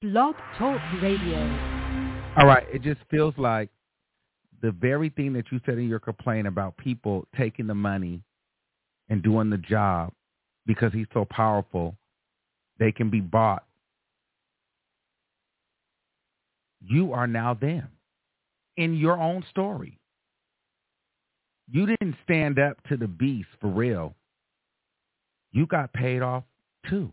Blog Talk Radio. All right, it just feels like the very thing that you said in your complaint about people taking the money and doing the job because he's so powerful, they can be bought. You are now them in your own story. You didn't stand up to the beast for real. You got paid off too.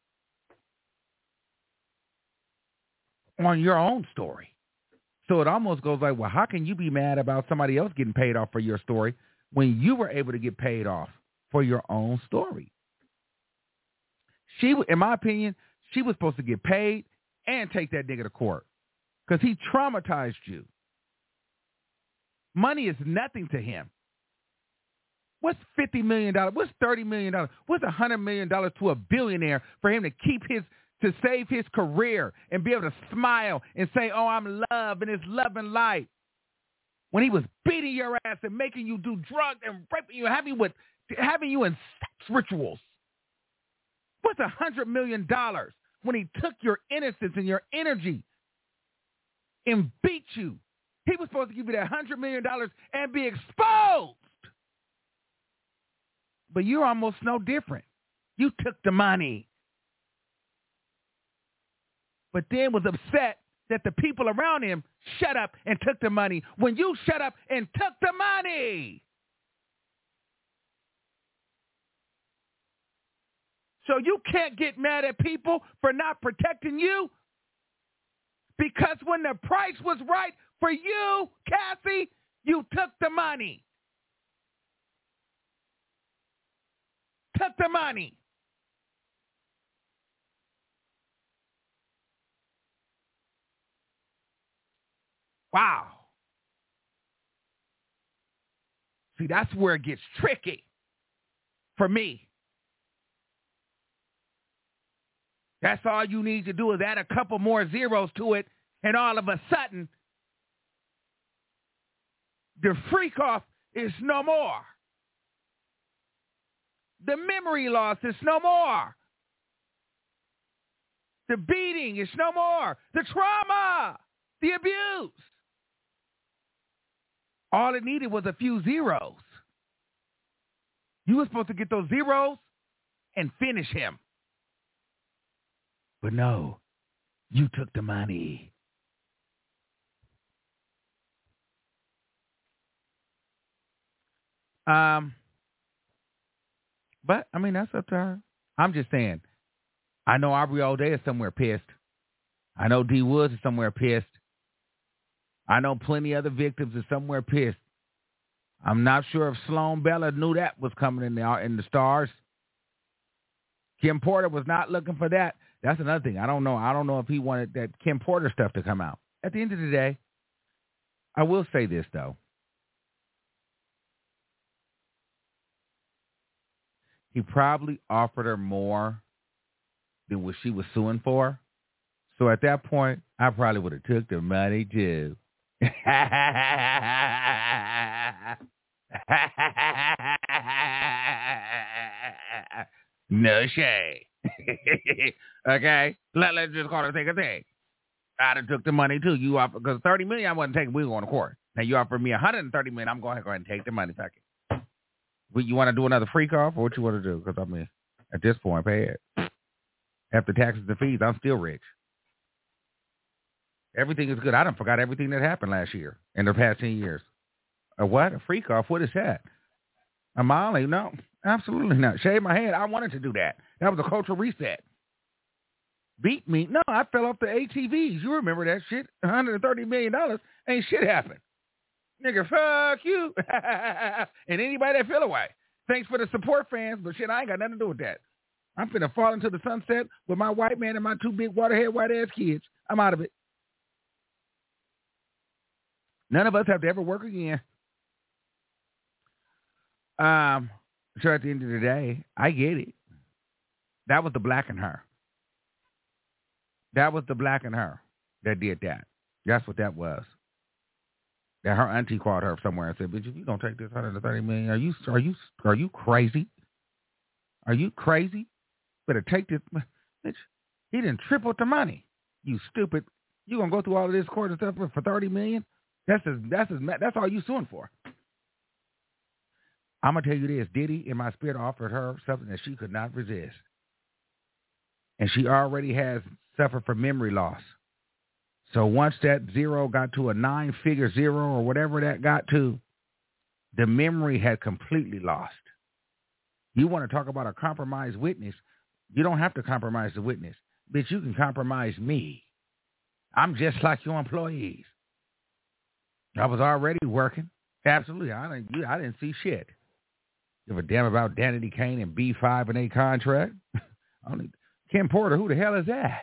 On your own story. So it almost goes like, well, how can you be mad about somebody else getting paid off for your story when you were able to get paid off for your own story? She, in my opinion, she was supposed to get paid and take that nigga to court because he traumatized you. Money is nothing to him. What's $50 million? What's $30 million? What's $100 million to a billionaire for him to keep to save his career and be able to smile and say, oh, I'm love and it's love and light. When he was beating your ass and making you do drugs and raping you, having you in sex rituals. What's $100 million when he took your innocence and your energy and beat you? He was supposed to give you that $100 million and be exposed. But you're almost no different. You took the money. But then was upset that the people around him shut up and took the money when you shut up and took the money. So you can't get mad at people for not protecting you because when the price was right for you, Cassie, you took the money. Took the money. Wow. See, that's where it gets tricky for me. That's all you need to do is add a couple more zeros to it, and all of a sudden, the freak off is no more. The memory loss is no more. The beating is no more. The trauma, the abuse. All it needed was a few zeros. You were supposed to get those zeros and finish him. But no, you took the money. But, I mean, that's up to her. I'm just saying, I know Aubrey O'Day is somewhere pissed. I know D. Woods is somewhere pissed. I know plenty other victims are somewhere pissed. I'm not sure if Sloan Bella knew that was coming in the stars. Kim Porter was not looking for that. That's another thing. I don't know. I don't know if he wanted that Kim Porter stuff to come out. At the end of the day, I will say this, though. He probably offered her more than what she was suing for. So at that point, I probably would have took the money too. No shade. Okay? Let's just call it take a thing. I'd have took the money too. You offer, because $30 million I wasn't taking, we were going to court. Now you offered me $130 million, I'm going to go ahead and take the money. Fuck it. You want to do another freak off or what you want to do? Because I mean, at this point, pay it. After taxes and fees, I'm still rich. Everything is good. I done forgot everything that happened last year in the past 10 years. A what? A freak off? What is that? A Molly? No, absolutely not. Shave my head. I wanted to do that. That was a cultural reset. Beat me? No, I fell off the ATVs. You remember that shit? $130 million. Ain't shit happened. Nigga, fuck you. And anybody that feel away. Thanks for the support, fans, but shit, I ain't got nothing to do with that. I'm finna fall into the sunset with my white man and my two big waterhead white-ass kids. I'm out of it. None of us have to ever work again. So at the end of the day, I get it. That was the black in her. That was the black in her that did that. That's what that was. That her auntie called her somewhere and said, "Bitch, if you don't take this $130 million, are you crazy? Are you crazy? Better take this, bitch. He didn't triple the money. You stupid. You gonna go through all of this court and stuff for $30 million? That's all you suing for. I'm gonna tell you this: Diddy, in my spirit, offered her something that she could not resist, and she already has suffered from memory loss. So once that zero got to a 9-figure zero or whatever that got to, the memory had completely lost. You want to talk about a compromised witness? You don't have to compromise the witness, bitch. You can compromise me. I'm just like your employees. I was already working. Absolutely, I didn't see shit. Give a damn about Danity Kane and B5 and a contract. Kim Porter, who the hell is that?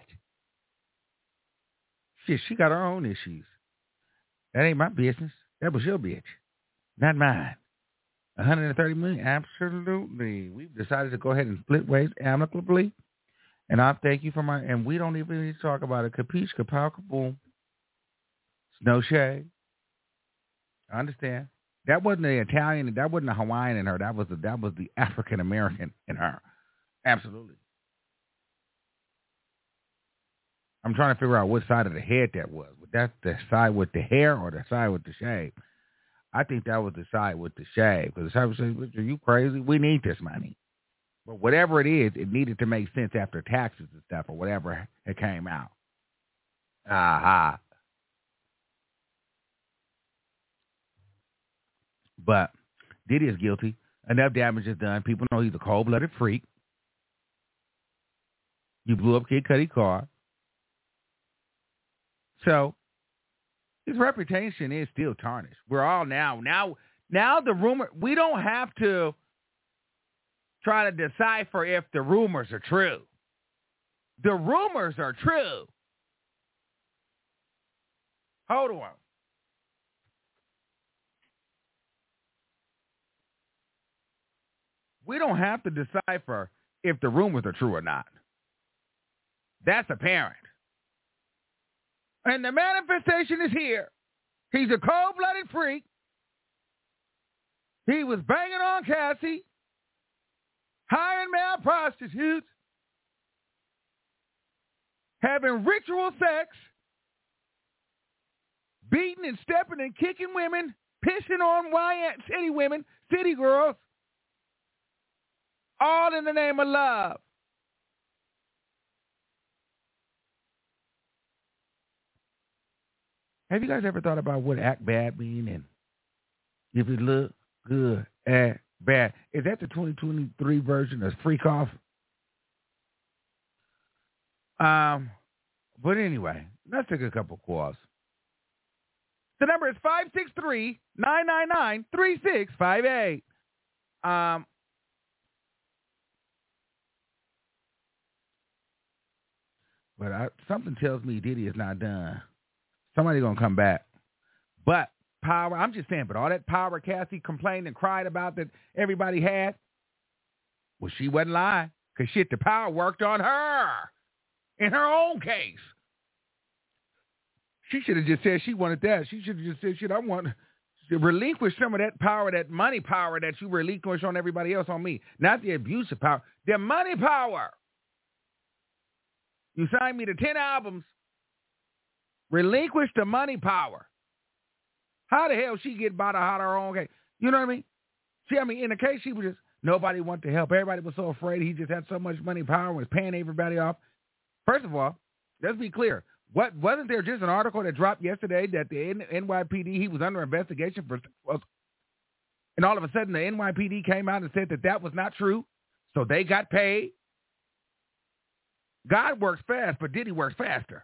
Shit, she got her own issues. That ain't my business. That was your bitch, not mine. $130 million, absolutely. We've decided to go ahead and split ways amicably, and I thank you for and we don't even need to talk about it. Capiche, kapow, kaboom. It's no shade. I understand. That wasn't the Italian, that wasn't the Hawaiian in her. That was the African American in her. Absolutely. I'm trying to figure out what side of the head that was. Was that the side with the hair or the side with the shave? I think that was the side with the shave. Because the side was saying, are you crazy? We need this money. But whatever it is, it needed to make sense after taxes and stuff or whatever it came out. Aha. But Diddy is guilty. Enough damage is done. People know he's a cold-blooded freak. You blew up Kid Cudi's car. So his reputation is still tarnished. We're all now the rumor, we don't have to try to decipher if the rumors are true. The rumors are true. Hold on. We don't have to decipher if the rumors are true or not. That's apparent. And the manifestation is here. He's a cold-blooded freak. He was banging on Cassie, hiring male prostitutes, having ritual sex, beating and stepping and kicking women, pissing on city women, city girls, all in the name of love. Have you guys ever thought about what act bad mean and if it look good, act bad? Is that the 2023 version of freak off? But anyway, let's take a couple calls. The number is 563-999-3658. But something tells me Diddy is not done. Somebody's going to come back. But power, I'm just saying, but all that power Cassie complained and cried about that everybody had, well, she wasn't lying. Because shit, the power worked on her in her own case. She should have just said she wanted that. She should have just said, shit, I want to relinquish some of that power, that money power that you relinquish on everybody else on me. Not the abuse of power, the money power. You signed me to 10 albums. Relinquish the money power. How the hell she get about her own case? You know what I mean? See, in the case, she was just, nobody wanted to help. Everybody was so afraid. He just had so much money power and was paying everybody off. First of all, let's be clear. Wasn't there just an article that dropped yesterday that the NYPD, he was under investigation for, and all of a sudden the NYPD came out and said that was not true, so they got paid? God works fast, but Diddy works faster.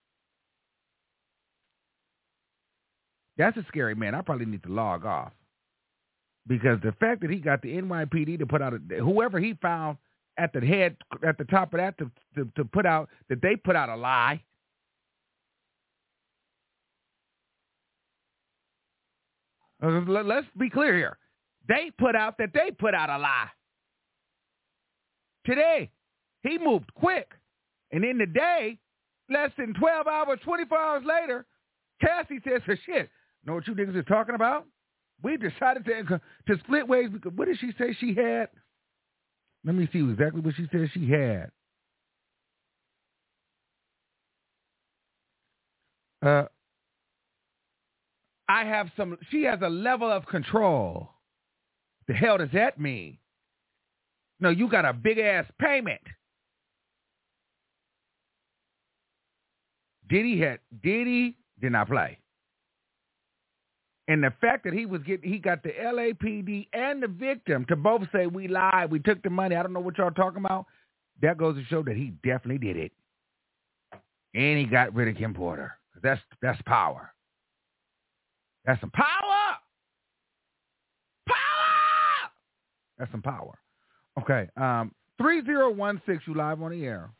That's a scary man. I probably need to log off. Because the fact that he got the NYPD to put out, whoever he found at the top of that to put out, that they put out a lie. Let's be clear here. They put out a lie. Today, he moved quick. And in the day, less than 12 hours, 24 hours later, Cassie says, shit, know what you niggas is talking about? We decided to split ways because what did she say she had? Let me see exactly what she said she had. She has a level of control. The hell does that mean? No, you got a big ass payment. Diddy did not play. And the fact that he got the LAPD and the victim to both say, we lied, we took the money, I don't know what y'all talking about, that goes to show that he definitely did it. And he got rid of Kim Porter. That's power. That's some power. Power. That's some power. Okay. 3016, you live on the air.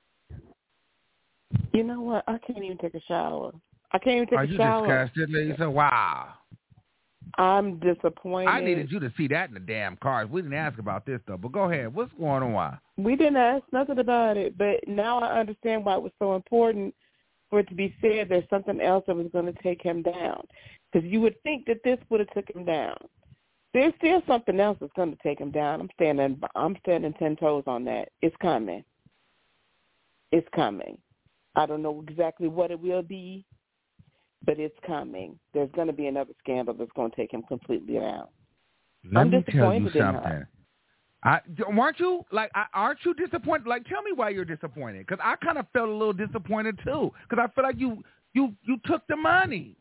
You know what? I can't even take a shower. I can't even take a shower. Are you disgusted, Lisa? Wow. I'm disappointed. I needed you to see that in the damn cars. We didn't ask about this, though. But go ahead. What's going on? Why? We didn't ask nothing about it, but now I understand why it was so important for it to be said there's something else that was going to take him down. Because you would think that this would have took him down. There's still something else that's going to take him down. I'm standing 10 toes on that. It's coming. It's coming. I don't know exactly what it will be, but it's coming. There's going to be another scandal that's going to take him completely down. Let me tell you something. Aren't you disappointed? Like, tell me why you're disappointed. Because I kind of felt a little disappointed too. Because I feel like you took the money.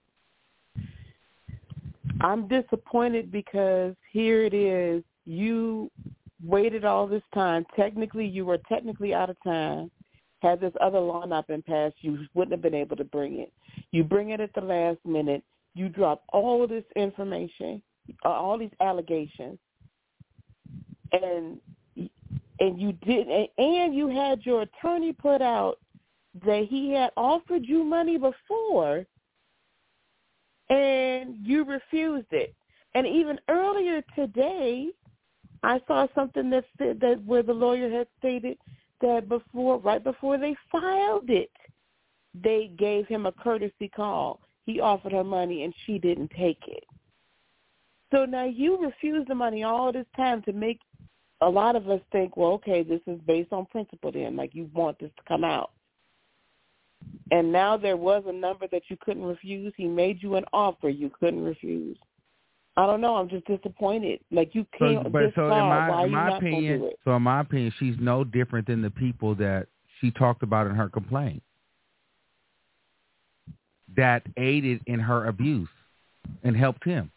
I'm disappointed because here it is. You waited all this time. You were technically out of time. Had this other law not been passed, you wouldn't have been able to bring it. You bring it at the last minute. You drop all of this information, all these allegations, and you did, and you had your attorney put out that he had offered you money before, and you refused it. And even earlier today, I saw something that said that where the lawyer had stated that right before they filed it, they gave him a courtesy call. He offered her money, and she didn't take it. So now you refused the money all this time to make a lot of us think, well, okay, this is based on principle then, like you want this to come out. And now there was a number that you couldn't refuse. He made you an offer you couldn't refuse. I don't know. I'm just disappointed. Like, you can't this far. Why are you not going to do it? So in my opinion, she's no different than the people that she talked about in her complaint that aided in her abuse and helped him.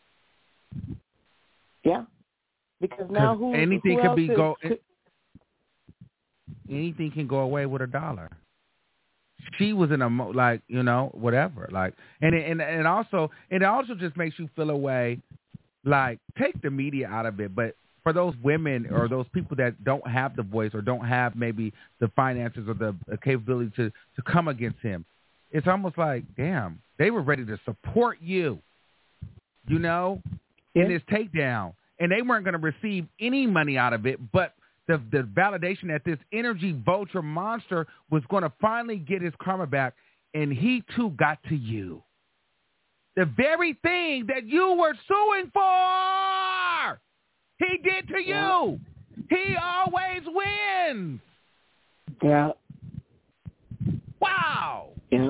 Yeah. Because now anything can go away with $1. She was in whatever. Like, and it also just makes you feel a way, like, take the media out of it. But for those women or those people that don't have the voice or don't have maybe the finances or the capability to come against him, it's almost like, damn, they were ready to support you, in this takedown. And they weren't going to receive any money out of it, but the validation that this energy vulture monster was going to finally get his karma back, and he too got to you. The very thing that you were suing for, he did to you. He always wins. Yeah. Wow. Yeah.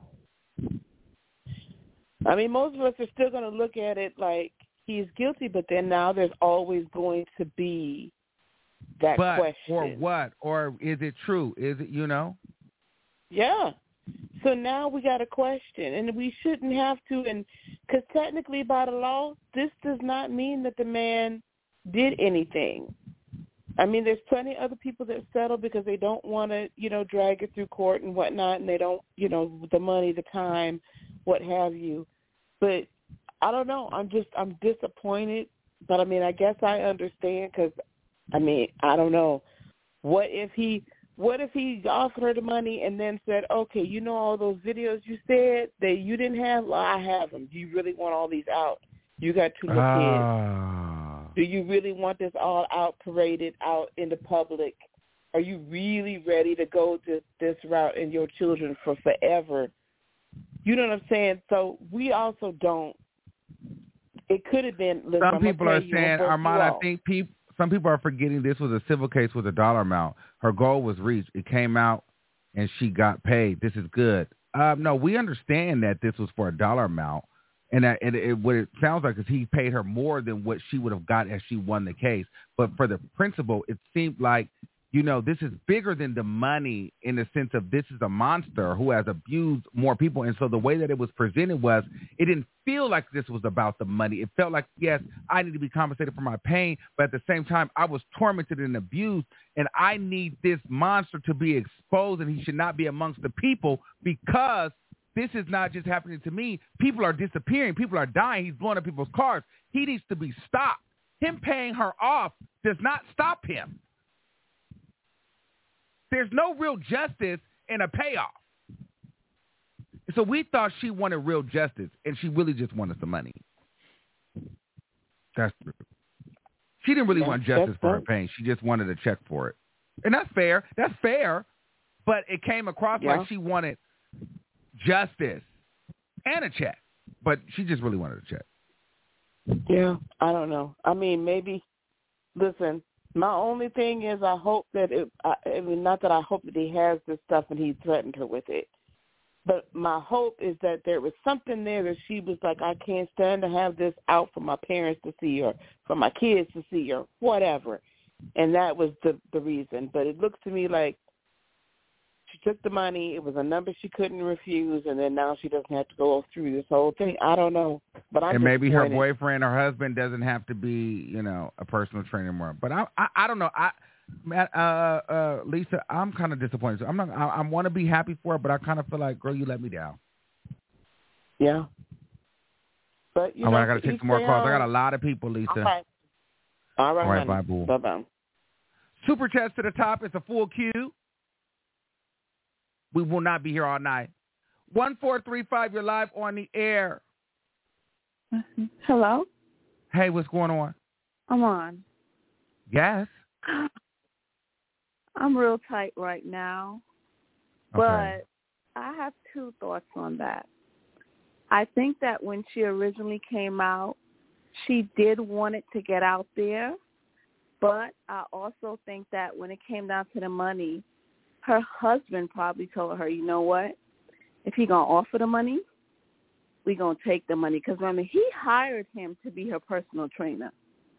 I mean, most of us are still going to look at it like he's guilty, but then now there's always going to be that question. Or what? Or is it true? Is it, Yeah. So now we got a question, and we shouldn't have to, and because technically by the law, this does not mean that the man did anything. I mean, there's plenty of other people that settle because they don't want to, drag it through court and whatnot, and they don't, the money, the time, what have you. But I don't know. I'm disappointed, but I mean, I guess I understand because, I mean, I don't know. What if he offered her the money and then said, okay, all those videos you said that you didn't have? Well, I have them. Do you really want all these out? You got 2 little kids. Do you really want this all out, paraded out in the public? Are you really ready to go this route in your children for forever? You know what I'm saying? So we also don't. It could have been. Listen, some people are saying, Armand, I think some people are forgetting this was a civil case with a dollar amount. Her goal was reached. It came out, and she got paid. This is good. No, we understand that this was for a dollar amount, and that what it sounds like is he paid her more than what she would have got as she won the case. But for the principal, it seemed like, this is bigger than the money in the sense of this is a monster who has abused more people. And so the way that it was presented was it didn't feel like this was about the money. It felt like, yes, I need to be compensated for my pain, but at the same time, I was tormented and abused, and I need this monster to be exposed, and he should not be amongst the people because this is not just happening to me. People are disappearing. People are dying. He's blowing up people's cars. He needs to be stopped. Him paying her off does not stop him. There's no real justice in a payoff. So we thought she wanted real justice, and she really just wanted some money. That's true. She didn't really want justice for her pain. She just wanted a check for it. And that's fair. That's fair. But it came across like she wanted justice and a check. But she just really wanted a check. Yeah, I don't know. I mean, maybe, listen, my only thing is I hope that not that I hope that he has this stuff and he threatened her with it, but my hope is that there was something there that she was like, I can't stand to have this out for my parents to see or for my kids to see or whatever, and that was the reason. But it looks to me like she took the money. It was a number she couldn't refuse, and then now she doesn't have to go through this whole thing. I don't know, but I'm. And maybe her boyfriend or husband doesn't have to be, a personal trainer anymore. But I don't know. Lisa, I'm kind of disappointed. So I want to be happy for her, but I kind of feel like, girl, you let me down. Yeah. But I got to take some more calls. I got a lot of people, Lisa. Okay. All right. Bye, boo. Bye. Super chats to the top. It's a full queue. We will not be here all night. 1435, you're live on the air. Hello? Hey, what's going on? I'm on. Yes? I'm real tight right now, but I have two thoughts on that. I think that when she originally came out, she did want it to get out there, but I also think that when it came down to the money, her husband probably told her, you know what, if he going to offer the money, we going to take the money. Because remember, he hired him to be her personal trainer.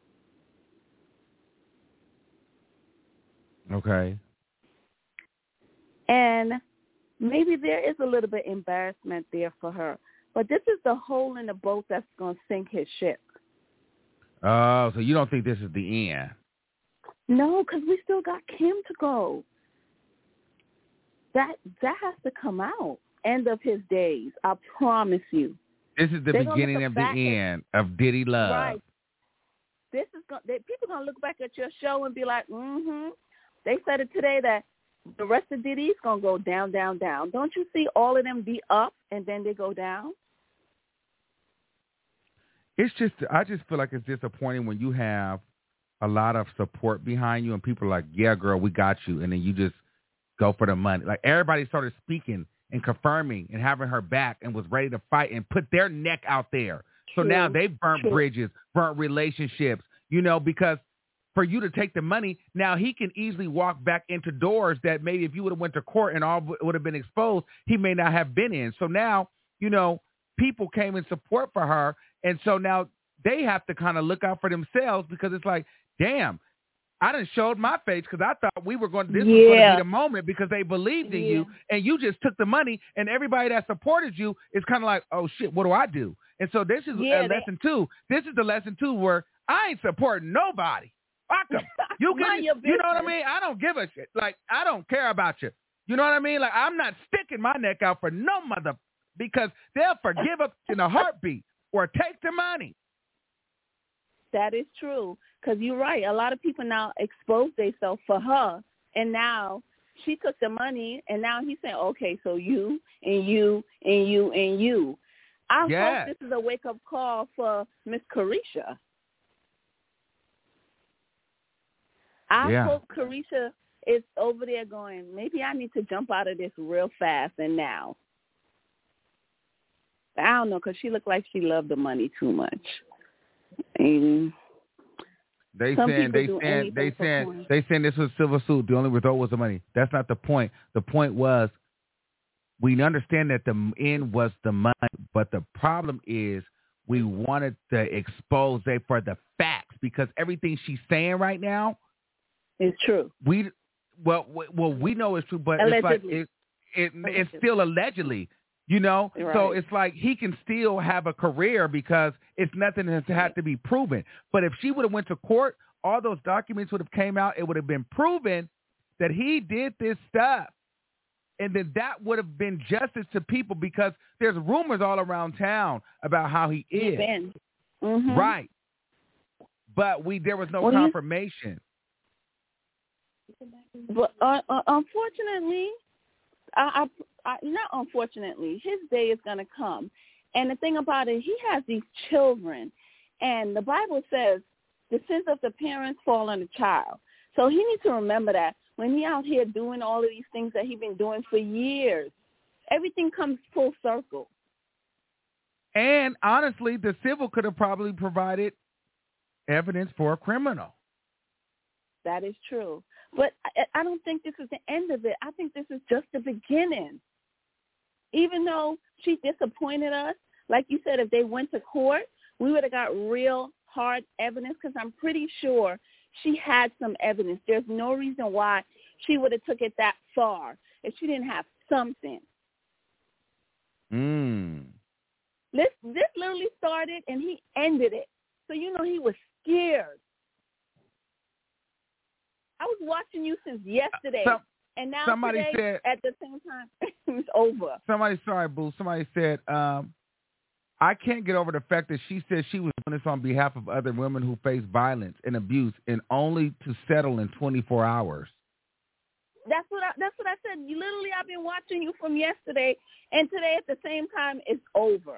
Okay. And maybe there is a little bit of embarrassment there for her. But this is the hole in the boat that's going to sink his ship. Oh, so you don't think this is the end? No, because we still got Kim to go. That has to come out. End of his days. I promise you. This is the beginning of the end of Diddy Love. Right. This is people gonna look back at your show and be like, They said it today that the rest of Diddy's gonna go down, down, down. Don't you see all of them be up and then they go down? I just feel like it's disappointing when you have a lot of support behind you and people are like, yeah, girl, we got you. And then you just go for the money. Like everybody started speaking and confirming and having her back and was ready to fight and put their neck out there. So now they've burnt bridges, burnt relationships, because for you to take the money, now he can easily walk back into doors that maybe if you would have went to court and all would have been exposed, he may not have been in. So now, people came in support for her. And so now they have to kind of look out for themselves because it's like, damn, I done showed my face because I thought this was going to be the moment because they believed in you and you just took the money and everybody that supported you is kind of like, oh, shit, what do I do? And so this is lesson two. This is the lesson two where I ain't supporting nobody. Fuck them. You know what I mean? I don't give a shit. Like, I don't care about you. You know what I mean? Like, I'm not sticking my neck out for no mother because they'll forgive us in a heartbeat or take the money. That is true. Because you're right. A lot of people now expose themselves for her. And now she took the money, and now he's saying, okay, so you and you and you and you. I hope this is a wake-up call for Miss Carisha. I hope Carisha is over there going, maybe I need to jump out of this real fast and now. I don't know, because she looked like she loved the money too much. And They saying this was civil suit. The only result was the money. That's not the point. The point was we understand that the end was the money, but the problem is we wanted the expose for the facts because everything she's saying right now is true. We know it's true, but allegedly. It's still allegedly, you know. Right. So it's like he can still have a career because it's nothing that had to be proven. But if she would have went to court, all those documents would have came out. It would have been proven that he did this stuff. And then that would have been justice to people because there's rumors all around town about how he is. Mm-hmm. Right. But there was no confirmation. But unfortunately, not unfortunately, his day is going to come. And the thing about it, he has these children. And the Bible says the sins of the parents fall on the child. So he needs to remember that when he out here doing all of these things that he's been doing for years, everything comes full circle. And honestly, the civil could have probably provided evidence for a criminal. That is true. But I don't think this is the end of it. I think this is just the beginning. Even though she disappointed us, like you said, if they went to court, we would have got real hard evidence because I'm pretty sure she had some evidence. There's no reason why she would have took it that far if she didn't have something. This literally started and he ended it. So, you know, he was scared. I was watching you since yesterday, and now somebody today, said, at the same time, it's over. Somebody said, I can't get over the fact that she said she was doing this on behalf of other women who face violence and abuse and only to settle in 24 hours. That's what I said. I've been watching you from yesterday, and today at the same time, it's over.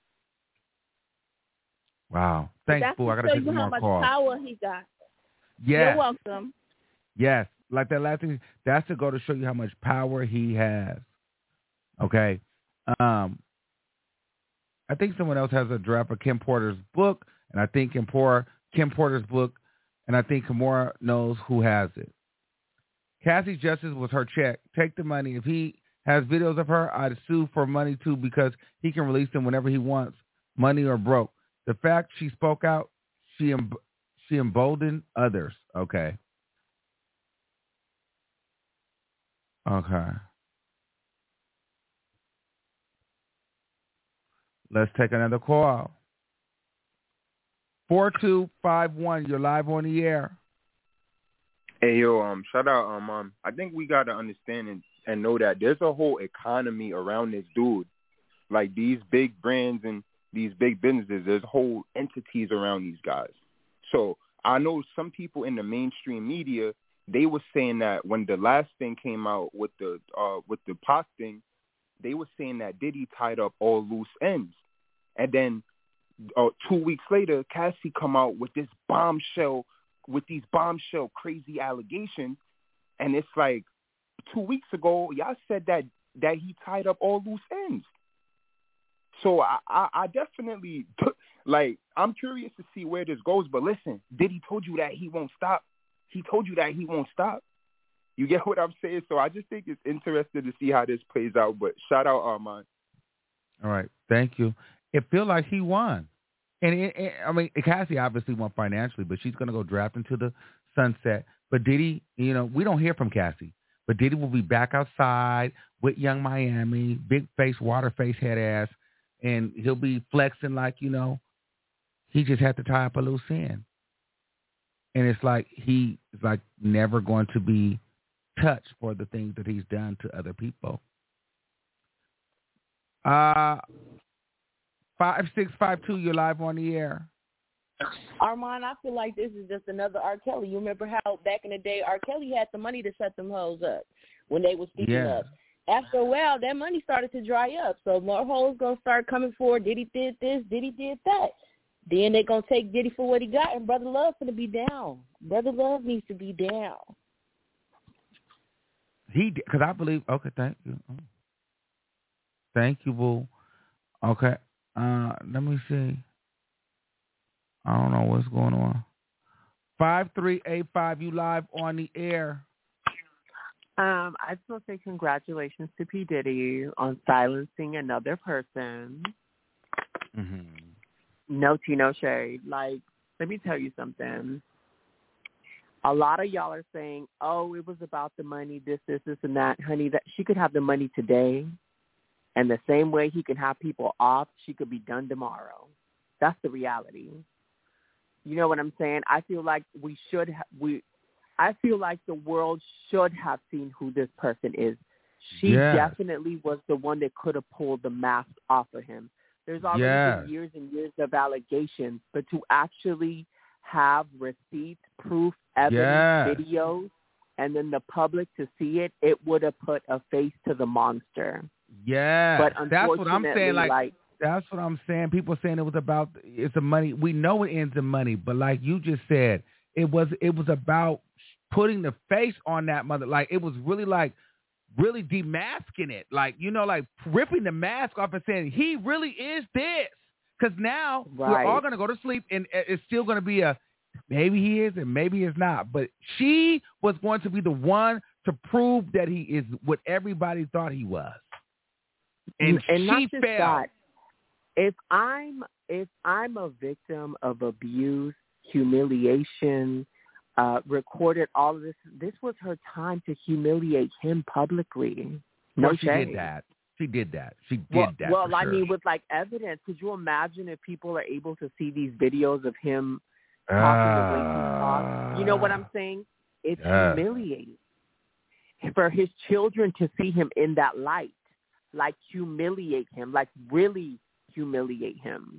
Wow. Thanks, Boo. I got to take more calls. That's to show you how much power he got. Yes. You're welcome. Yes. Like that last thing, that's to go to show you how much power he has. Okay. I think someone else has a draft of Kim Porter's book, and I think Kim Porter's book, and I think Kimora knows who has it. Cassie Justice was her check. Take the money. If he has videos of her, I'd sue for money too because he can release them whenever he wants, money or broke. The fact she spoke out, she emboldened others. Okay. Let's take another call. 4251, you're live on the air. Hey, yo, shout out, Mom. I think we got to understand and know that there's a whole economy around this dude. Like these big brands and these big businesses, there's whole entities around these guys. So I know some people in the mainstream media, they were saying that when the last thing came out with the Pac thing, they were saying that Diddy tied up all loose ends. And then 2 weeks later, Cassie come out with these bombshell crazy allegations. And it's like 2 weeks ago, y'all said that he tied up all loose ends. So I definitely, like, I'm curious to see where this goes. But listen, Diddy told you that he won't stop. He told you that he won't stop. You get what I'm saying? So I just think it's interesting to see how this plays out. But shout out Armand. All right. Thank you. It feels like he won. And I mean, Cassie obviously won financially, but she's going to go draft into the sunset. But Diddy, you know, we don't hear from Cassie. But Diddy will be back outside with Young Miami, big face, water face, head ass. And he'll be flexing like, you know, he just had to tie up a loose end. And it's like he is like never going to be touched for the things that he's done to other people. 5652, you're live on the air. Armand, I feel like this is just another R. Kelly. You remember how back in the day R. Kelly had the money to set them hoes up when they were speaking up. After a while, that money started to dry up. So more hoes going to start coming forward. Diddy did this, Diddy did that. Then they going to take Diddy for what he got, and Brother Love's going to be down. Brother Love needs to be down. Because I believe, okay, thank you. Thank you, boo. Okay. Let me see. I don't know what's going on. 5385, you live on the air. I just want to say congratulations to P. Diddy on silencing another person. Mm-hmm. No tea, no shade. Like, let me tell you something. A lot of y'all are saying, oh, it was about the money, this, and that. Honey, that she could have the money today, and the same way he can have people off, she could be done tomorrow. That's the reality. You know what I'm saying? I feel like I feel like the world should have seen who this person is. She definitely was the one that could have pulled the mask off of him. There's already been years and years of allegations, but to actually have receipts, proof, evidence, videos, and then the public to see it, it would have put a face to the monster. Yeah, but that's what I'm saying. Like that's what I'm saying. People saying it was about it's the money. We know it ends in money, but like you just said, it was about putting the face on that mother. Like it was really demasking it. Like, you know, like ripping the mask off and saying he really is this. Because now we're all going to go to sleep and it's still going to be a maybe he is and maybe he's not. But she was going to be the one to prove that he is what everybody thought he was. And she not just failed. That. If I'm a victim of abuse, humiliation, recorded all of this, this was her time to humiliate him publicly. No well, she shade. did that. She did that. She did that. Well, for I sure. mean, with like evidence, could you imagine if people are able to see these videos of him talking the way he talks? You know what I'm saying? It's humiliating for his children to see him in that light, like humiliate him, like really humiliate him.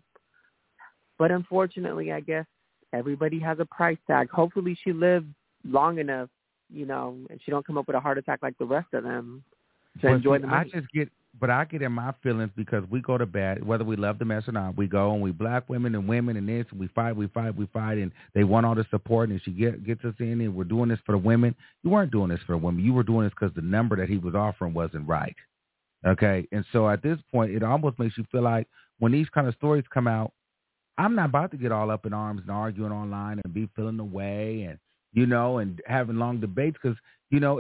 But unfortunately, I guess everybody has a price tag. Hopefully she lives long enough, you know, and she don't come up with a heart attack like the rest of them to enjoy the money. I get in my feelings because we go to bed, whether we love the mess or not, we go and we black women and women and this, and we fight, and they want all the support, and she gets us in, and we're doing this for the women. You weren't doing this for the women. You were doing this because the number that he was offering wasn't right. Okay? And so at this point, it almost makes you feel like when these kind of stories come out, I'm not about to get all up in arms and arguing online and be feeling the way and, you know, and having long debates because, you know,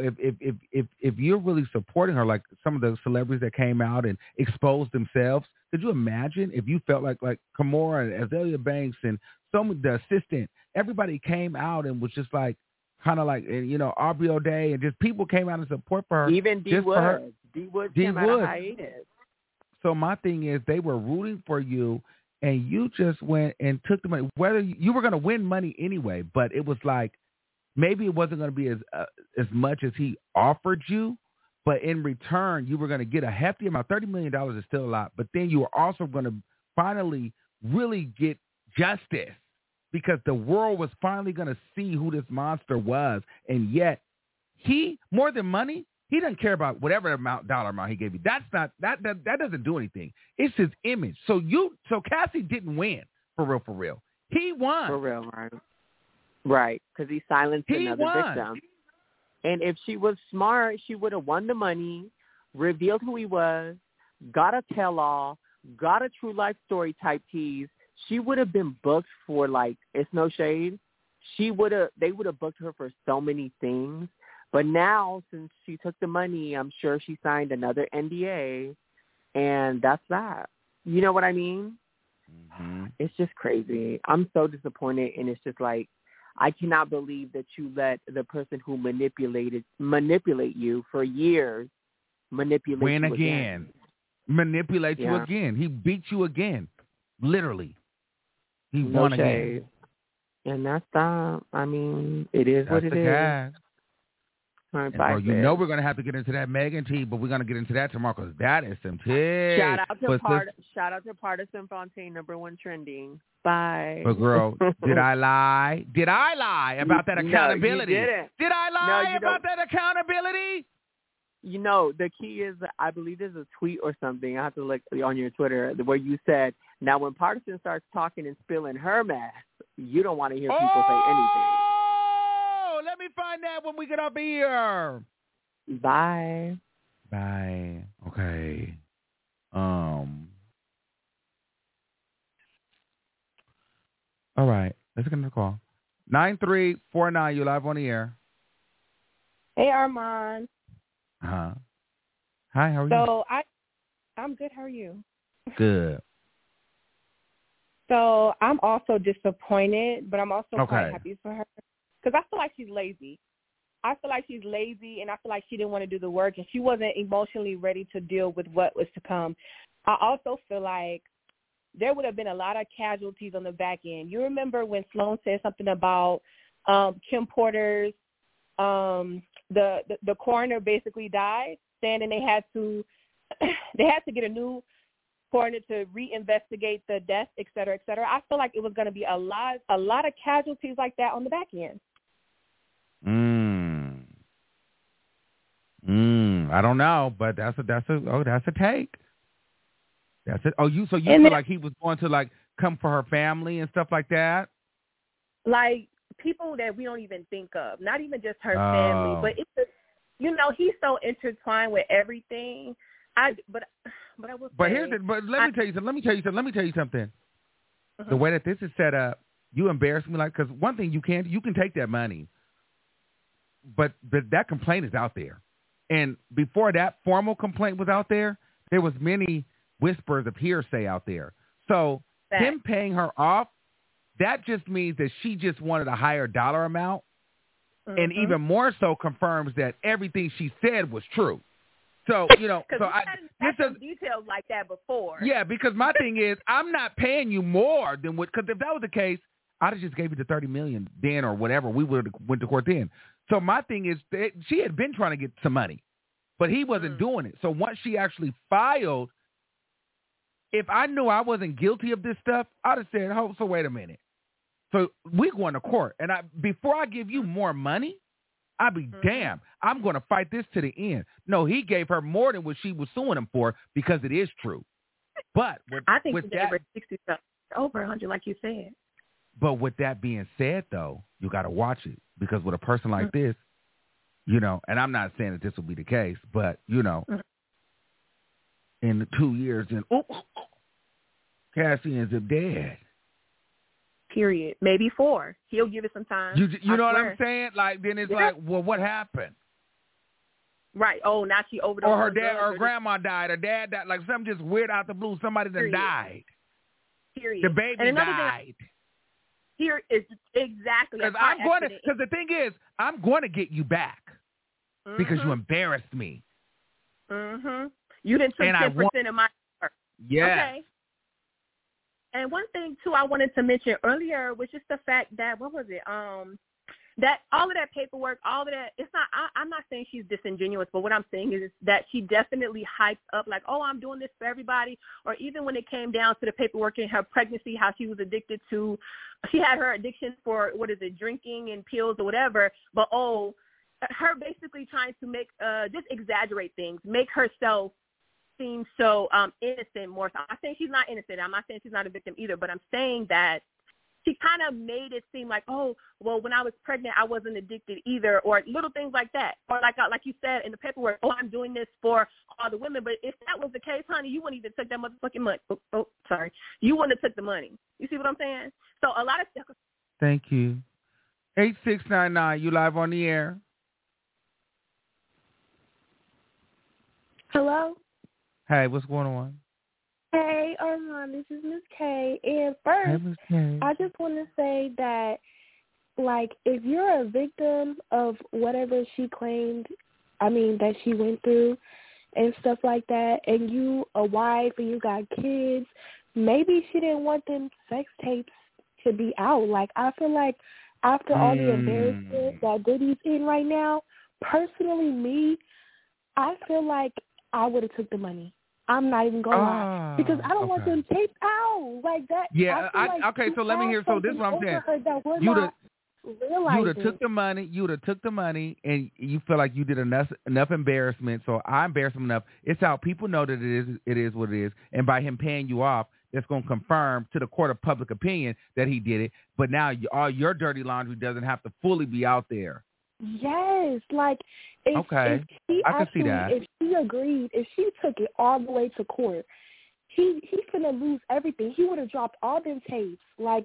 if you're really supporting her, like some of the celebrities that came out and exposed themselves, could you imagine if you felt like Kimora and Azealia Banks and the assistant, everybody came out and was just like, kind of like, you know, Aubrey O'Day and just people came out in support for her. Even D. Wood. D. Wood came out of hiatus. So my thing is they were rooting for you and you just went and took the money. Whether you were going to win money anyway, but it was like, maybe it wasn't going to be as much as he offered you, but in return, you were going to get a hefty amount. $30 million is still a lot, but then you were also going to finally really get justice because the world was finally going to see who this monster was. And yet, he, more than money, he doesn't care about whatever dollar amount he gave you. That's not that doesn't do anything. It's his image. So Cassie didn't win for real. He won. For real, right? Right, because he silenced another victim. And if she was smart, she would have won the money, revealed who he was, got a tell-all, got a true life story type tease. She would have been booked for, like, it's no shade. They would have booked her for so many things. But now, since she took the money, I'm sure she signed another NDA, and that's that. You know what I mean? Mm-hmm. It's just crazy. I'm so disappointed, and it's just like, I cannot believe that you let the person who manipulate you for years manipulate win you again. Manipulate you Yeah. again. He beat you again. Literally. He No won shade. again. And that's that. I mean, it is That's what it the is. guy. All right, And bye, bro, you know we're going to have to get into that Megan tea, but we're going to get into that tomorrow because that is some tea. Shout out to Partisan Fontaine, #1 trending. Bye. But girl, did I lie? Did I lie about that accountability? No, you didn't. Did I lie about that accountability? You know, the key is, I believe there's a tweet or something, I have to look on your Twitter, where you said, now when Partisan starts talking and spilling her mess, you don't want to hear people say anything. Oh, let me find that when we get up here. Bye. Bye. Okay. All right. Let's get another call. 9349, you live on the air. Hey, Armand. Hi, how are you? So I'm good. How are you? Good. So I'm also disappointed, but I'm also Okay. quite happy for her because I feel like she's lazy. I feel like she's lazy, and I feel like she didn't want to do the work, and she wasn't emotionally ready to deal with what was to come. I also feel like there would have been a lot of casualties on the back end. You remember when Sloan said something about Kim Porter's, the coroner basically died, saying that they had to get a new coroner to reinvestigate the death, et cetera, et cetera. I feel like it was going to be a lot of casualties like that on the back end. I don't know, but that's a take. That's it. Oh, you feel like he was going to like come for her family and stuff like that? Like people that we don't even think of, not even just her family, but it's just, he's so intertwined with everything. But I will say. But let me tell you something. Uh-huh. The way that this is set up, you embarrass me because one thing you can take that money, but that complaint is out there. And before that formal complaint was out there was many whispers of hearsay out there. So him paying her off, that just means that she just wanted a higher dollar amount, and even more so confirms that everything she said was true. So, had some details like that before. Yeah, because my thing is, I'm not paying you more than what, because if that was the case, I'd have just gave you the $30 million then or whatever. We would have went to court then. So my thing is, she had been trying to get some money, but he wasn't doing it. So once she actually filed, if I knew I wasn't guilty of this stuff, I'd have said, "Oh, so wait a minute. So we're going to court, and before I give you more money, I'll be damned. I'm going to fight this to the end." No, he gave her more than what she was suing him for because it is true. But I think he gave her 60 over 100, like you said. But with that being said, though, you got to watch it because with a person like this, and I'm not saying that this will be the case, but in the 2 years, then Cassie ends up dead. Period. Maybe 4. He'll give it some time. You know what I'm saying? Like then it's like, well, what happened? Right. Oh, now she overdosed. Or her dad or grandma died. Her dad died. Like something just weird out the blue. Somebody that died. Period. The baby died. Here is exactly. Because the thing is, I'm going to get you back because you embarrassed me. You didn't take 10% of my work. Yeah. Okay. And one thing too I wanted to mention earlier was just the fact that that all of that paperwork, all of that, it's not. I'm not saying she's disingenuous, but what I'm saying is that she definitely hyped up like, oh, I'm doing this for everybody. Or even when it came down to the paperwork in her pregnancy, how she was addicted to, she had her addiction for drinking and pills or whatever. But her basically trying to make just exaggerate things, make herself seem so innocent more so. I'm saying she's not innocent. I'm not saying she's not a victim either, but I'm saying that she kind of made it seem like, oh, well, when I was pregnant, I wasn't addicted either, or little things like that. Or like you said in the paperwork, oh, I'm doing this for all the women. But if that was the case, honey, you wouldn't even take that motherfucking money. Oh, sorry. You wouldn't have took the money. You see what I'm saying? So a lot of stuff. Thank you. 8699, you live on the air. Hello? Hey, what's going on? Hey, Armand, this is Miss K. And first, I just want to say that, like, if you're a victim of whatever she claimed, that she went through and stuff like that, and you a wife and you got kids, maybe she didn't want them sex tapes to be out. Like, I feel like after all the embarrassment that Diddy's in right now, personally, me, I feel like I would have took the money. I'm not even going to lie. Because I don't want them taped out like that. Yeah, so let me hear. So this is what I'm saying. You'd have took the money, and you feel like you did enough embarrassment, so I embarrassed him enough. It's out. People know that it is what it is. And by him paying you off, that's going to confirm to the court of public opinion that he did it. But now all your dirty laundry doesn't have to fully be out there. Yes, like if she agreed, if she took it all the way to court, he finna lose everything. He would have dropped all them tapes. Like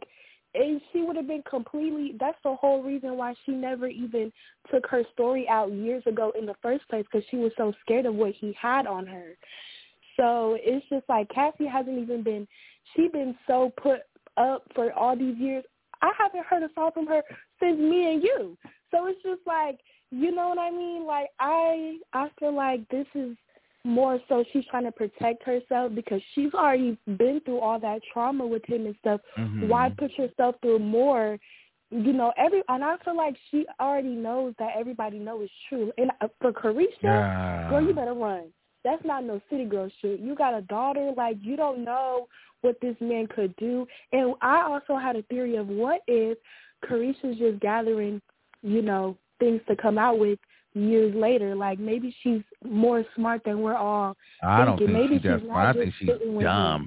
And she would have been completely, that's the whole reason why she never even took her story out years ago in the first place, because she was so scared of what he had on her. So it's just like Cassie hasn't even been, she's been so put up for all these years. I haven't heard a song from her since Me and You. So it's just like, you know what I mean? Like, I feel like this is more so she's trying to protect herself because she's already been through all that trauma with him and stuff. Mm-hmm. Why put yourself through more? You know, and I feel like she already knows that everybody knows it's true. And for Caresha, girl, you better run. That's not no city girl shit. You got a daughter. Like, you don't know what this man could do. And I also had a theory of what if Caresha's just gathering, you know, things to come out with years later. Like, maybe she's more smart than we're all thinking. I don't think maybe she does. I think she's dumb.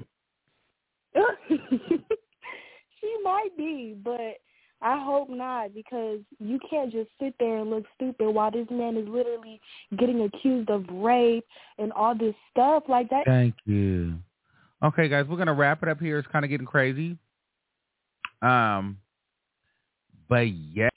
She might be, but I hope not, because you can't just sit there and look stupid while this man is literally getting accused of rape and all this stuff like that. Thank you. Okay, guys, we're going to wrap it up here. It's kind of getting crazy. But yeah.